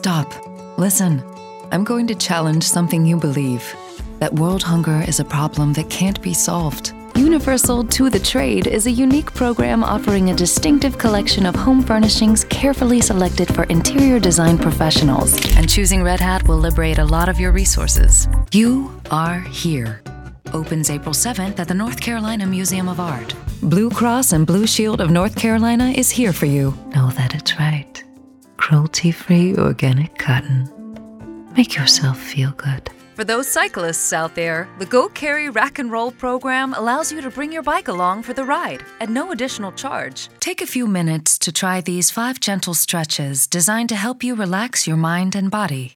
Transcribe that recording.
Stop. Listen. I'm going to challenge something you believe. That world hunger is a problem that can't be solved. Universal To The Trade is a unique program offering a distinctive collection of home furnishings carefully selected for interior design professionals. And choosing Red Hat will liberate a lot of your resources. You are here. Opens April 7th at the North Carolina Museum of Art. Blue Cross and Blue Shield of North Carolina is here for you. Know that it's right. Cruelty-free organic cotton. Make yourself feel good. For those cyclists out there, the Go Carry Rack and Roll program allows you to bring your bike along for the ride at no additional charge. Take a few minutes to try these 5 gentle stretches designed to help you relax your mind and body.